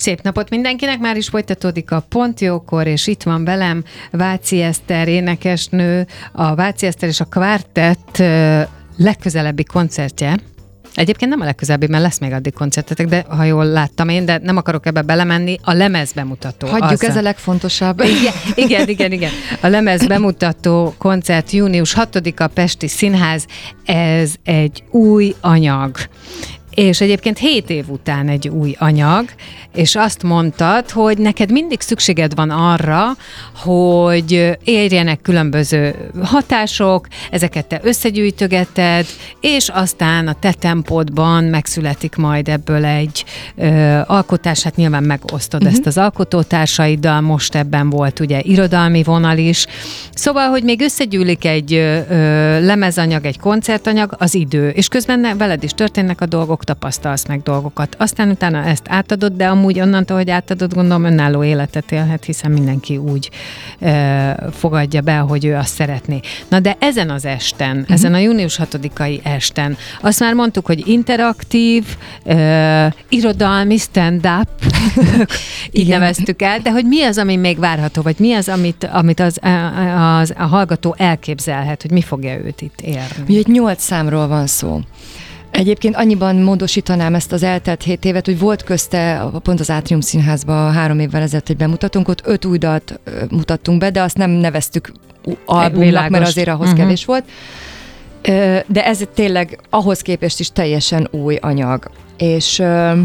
Szép napot mindenkinek, már is folytatódik a Pont Jókor, és itt van velem Váci Eszter énekesnő, a Váci Eszter és a Quartet legközelebbi koncertje. Egyébként nem a legközelebbi, mert lesz még addig koncertetek, de ha jól láttam én, de nem akarok ebbe belemenni, a lemezbemutató. Hagyjuk, ez a legfontosabb. Igen. A lemezbemutató koncert június 6-a Pesti Színház, ez egy új anyag. És egyébként 7 év után egy új anyag, és azt mondtad, hogy neked mindig szükséged van arra, hogy érjenek különböző hatások, ezeket te összegyűjtögeted, és aztán a te tempódban megszületik majd ebből egy alkotás, hát nyilván megosztod ezt az alkotótársaiddal, most ebben volt ugye irodalmi vonal is. Szóval, hogy még összegyűlik egy lemezanyag, egy koncertanyag, az idő, és közben veled is történnek a dolgok, tapasztalsz meg dolgokat. Aztán utána ezt átadod, de amúgy onnantól, hogy átadod, gondolom önálló életet élhet, hiszen mindenki úgy fogadja be, hogy ő azt szeretné. Na de ezen az esten, ezen a június 6-ai esten, azt már mondtuk, hogy interaktív, irodalmi stand-up, így neveztük el, de hogy mi az, ami még várható, vagy mi az, amit a hallgató elképzelhet, hogy mi fogja őt itt érni? Ugye egy 8 számról van szó. Egyébként annyiban módosítanám ezt az eltelt 7 évet, hogy volt közte pont az Átrium Színházban 3 évvel ezelőtt egy bemutatónk, ott 5 új dalt mutattunk be, de azt nem neveztük albumnak, mert azért ahhoz kevés volt. De ez tényleg ahhoz képest is teljesen új anyag. És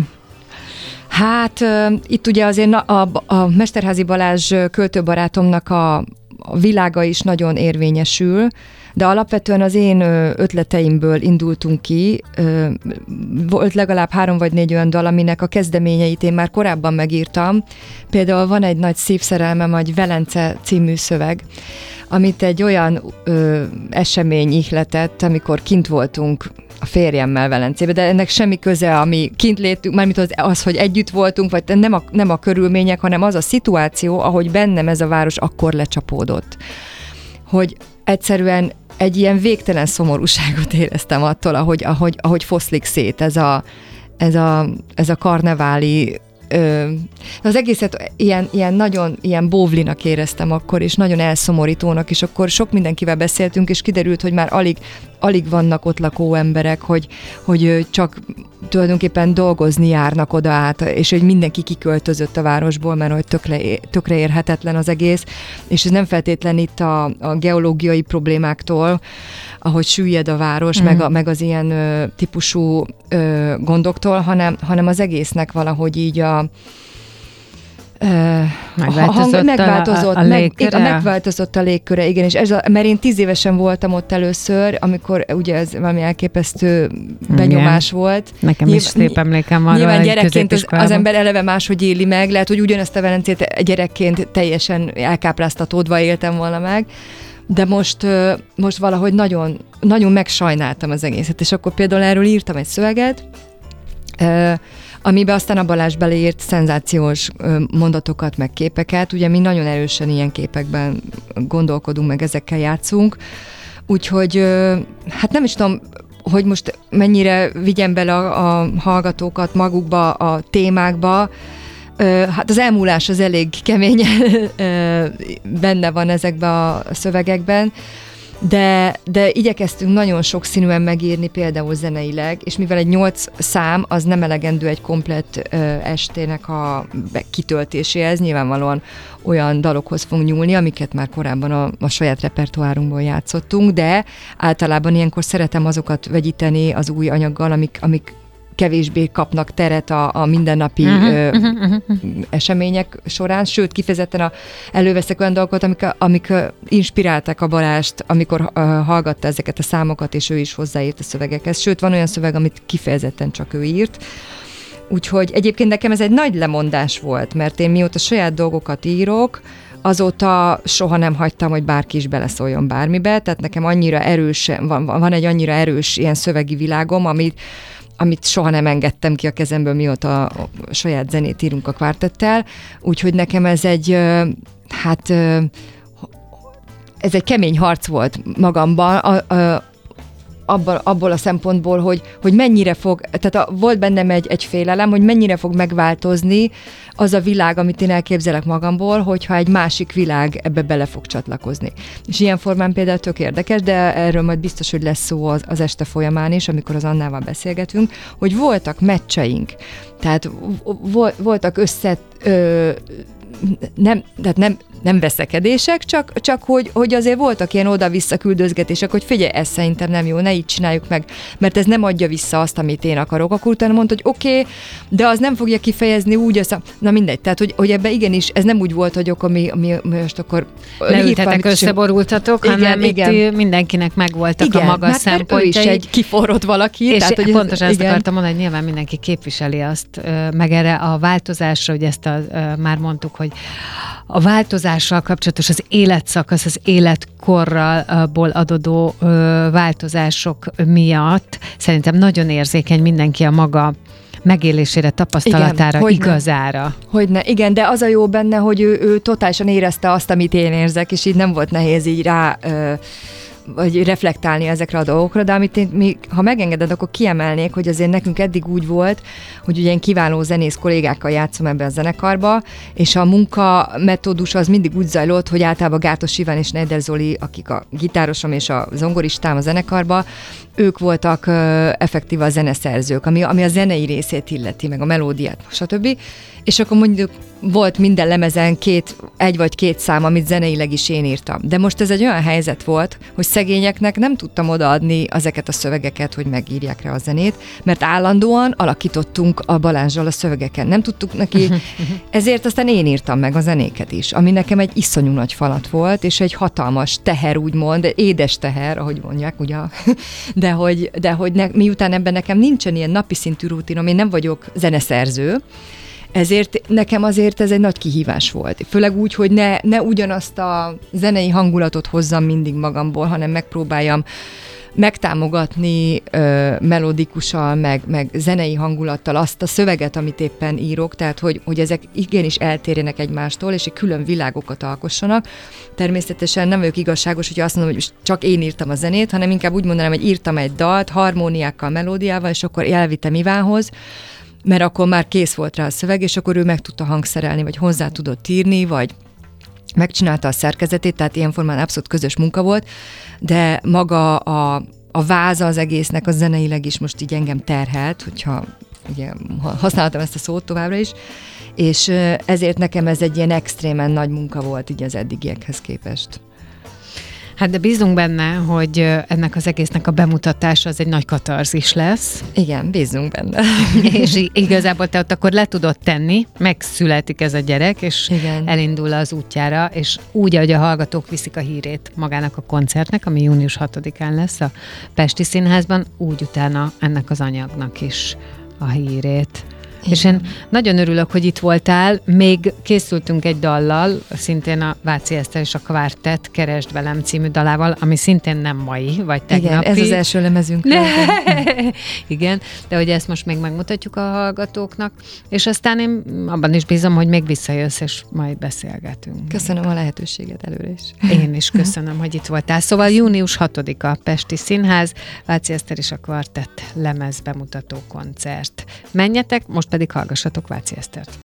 itt ugye azért a Mesterházy Balázs költőbarátomnak a világa is nagyon érvényesül, de alapvetően az én ötleteimből indultunk ki. Volt legalább 3 vagy 4 olyan dal, aminek a kezdeményeit én már korábban megírtam. Például van egy nagy szívszerelmem, egy Velence című szöveg, amit egy olyan esemény ihletett, amikor kint voltunk a férjemmel Velencébe, de ennek semmi köze, ami kint létünk, mármint az, hogy együtt voltunk, vagy nem a körülmények, hanem az a szituáció, ahogy bennem ez a város akkor lecsapódott. Hogy egyszerűen egy ilyen végtelen szomorúságot éreztem attól, ahogy foszlik szét ez a karneváli. Az egészet ilyen nagyon ilyen bóvlinak éreztem akkor, és nagyon elszomorítónak, és akkor sok mindenkivel beszéltünk, és kiderült, hogy már alig vannak ott lakó emberek, hogy csak tulajdonképpen dolgozni járnak oda át, és hogy mindenki kiköltözött a városból, mert hogy tökre érhetetlen az egész, és ez nem feltétlen itt a geológiai problémáktól, ahogy süllyed a város, meg az ilyen típusú gondoktól, hanem az egésznek valahogy így megváltozott a légköre, igen, és mert én 10 évesen voltam ott először, amikor ugye ez valami elképesztő benyomás volt. Nekem is szép emlékem van. Nyilván gyerekként az ember eleve máshogy éli meg, lehet, hogy ugyanezt a Velencét gyerekként teljesen elkápráztatódva éltem volna meg, de most valahogy nagyon, nagyon megsajnáltam az egészet, és akkor például erről írtam egy szöveget, amiben aztán a Balázs beleírt szenzációs mondatokat, meg képeket. Ugye mi nagyon erősen ilyen képekben gondolkodunk, meg ezekkel játszunk. Úgyhogy hát nem is tudom, hogy most mennyire vigyem bele a hallgatókat magukba, a témákba. Hát az elmúlás az elég kemény benne van ezekben a szövegekben, de igyekeztünk nagyon sokszínűen megírni, például zeneileg, és mivel egy 8 szám, az nem elegendő egy komplett estének a kitöltéséhez, nyilvánvalóan olyan dalokhoz fogunk nyúlni, amiket már korábban a saját repertoárunkból játszottunk, de általában ilyenkor szeretem azokat vegyíteni az új anyaggal, amik kevésbé kapnak teret a mindennapi események során, sőt, kifejezetten előveszek olyan dolgokat, amik inspirálták a Balást, amikor hallgatta ezeket a számokat, és ő is hozzáírt a szövegekhez. Sőt, van olyan szöveg, amit kifejezetten csak ő írt. Úgyhogy egyébként nekem ez egy nagy lemondás volt, mert én mióta saját dolgokat írok, azóta soha nem hagytam, hogy bárki is beleszóljon bármibe, tehát nekem annyira erős, van egy annyira erős ilyen szövegi világom, amit soha nem engedtem ki a kezemből, mióta a saját zenét írunk a Quartettel, úgyhogy nekem ez ez egy kemény harc volt magamban, abból a szempontból, hogy mennyire fog, tehát volt bennem egy félelem, hogy mennyire fog megváltozni az a világ, amit én elképzelek magamból, hogyha egy másik világ ebbe bele fog csatlakozni. És ilyen formán például tök érdekes, de erről majd biztos, hogy lesz szó az este folyamán is, amikor az Annával beszélgetünk, hogy voltak meccseink, tehát voltak nem veszekedések, csak hogy azért voltak ilyen oda-vissza küldözgetések, hogy figyelj, ez szerintem nem jó, ne így csináljuk meg, mert ez nem adja vissza azt, amit én akarok. Akkor utána mondta, hogy oké, de az nem fogja kifejezni úgy, na mindegy, tehát hogy ebbe igenis, ez nem úgy volt, hogy ami most akkor leültetek, összeborultatok, hanem itt mindenkinek megvoltak a maga szempontjai. Ő is egy kiforrott valaki. És tehát, hogy pontosan ezt akartam mondani, hogy nyilván mindenki képviseli azt, meg erre a változásra, hogy ezt már mondtuk, hogy a változással kapcsolatos az életszakasz, az életkorral adódó változások miatt szerintem nagyon érzékeny mindenki a maga megélésére, tapasztalatára, igen, igazára. Hogyne, igen, de az a jó benne, hogy ő totálisan érezte azt, amit én érzek, és így nem volt nehéz így rá vagy reflektálni ezekre a dolgokra, de amit ha megengeded, akkor kiemelnék, hogy azért nekünk eddig úgy volt, hogy ugye én kiváló zenész kollégákkal játszom ebben a zenekarba, és a munkametódus az mindig úgy zajlott, hogy általában Gátos Iván és Neider Zoli, akik a gitárosom és a zongoristám a zenekarba, ők voltak effektíve a zeneszerzők, ami a zenei részét illeti, meg a melódiát, stb. És akkor mondjuk volt minden lemezen egy vagy két szám, amit zeneileg is én írtam. De most ez egy olyan helyzet volt, hogy szegényeknek nem tudtam odaadni ezeket a szövegeket, hogy megírják rá a zenét, mert állandóan alakítottunk a Balázsral a szövegeken. Nem tudtuk neki, ezért aztán én írtam meg a zenéket is, ami nekem egy iszonyú nagy falat volt, és egy hatalmas teher, úgymond, édes teher, ahogy mondják, ugye, miután ebben nekem nincsen ilyen napi szintű rutinom, én nem vagyok zeneszerző, ezért nekem azért ez egy nagy kihívás volt. Főleg úgy, hogy ne ugyanazt a zenei hangulatot hozzam mindig magamból, hanem megpróbáljam megtámogatni melodikusan, meg zenei hangulattal azt a szöveget, amit éppen írok, tehát hogy ezek igenis eltérjenek egymástól, és egy külön világokat alkossanak. Természetesen nem vagyok igazságos, hogyha azt mondom, hogy csak én írtam a zenét, hanem inkább úgy mondanám, hogy írtam egy dalt, harmóniákkal, melódiával, és akkor elvittem Ivánhoz, mert akkor már kész volt rá a szöveg, és akkor ő meg tudta hangszerelni, vagy hozzá tudott írni, vagy megcsinálta a szerkezetét, tehát ilyen formán abszolút közös munka volt, de maga a váza az egésznek, az zeneileg is most így engem terhelt, hogyha ugye használtam ezt a szót továbbra is, és ezért nekem ez egy ilyen extrémen nagy munka volt így az eddigiekhez képest. Hát de bízunk benne, hogy ennek az egésznek a bemutatása az egy nagy katarzis lesz. Igen, bízunk benne. És igazából te ott akkor le tudod tenni, megszületik ez a gyerek, és igen, elindul az útjára, és úgy, ahogy a hallgatók viszik a hírét magának a koncertnek, ami június 6-án lesz a Pesti Színházban, úgy utána ennek az anyagnak is a hírét. Igen. És én nagyon örülök, hogy itt voltál, még készültünk egy dallal, szintén a Váci Eszter és a Kvartett Keresd velem című dalával, ami szintén nem mai, vagy tegnapi. Igen, ez az első lemezünk. Igen, de hogy ezt most még megmutatjuk a hallgatóknak, és aztán én abban is bízom, hogy még visszajössz, és majd beszélgetünk. Köszönöm a lehetőséget előre is. Én is köszönöm, hogy itt voltál. Szóval június 6-a Pesti Színház, Váci Eszter és a Kvartett lemez bemutató koncert. Menjetek, most pedig hallgassatok Váci Esztert.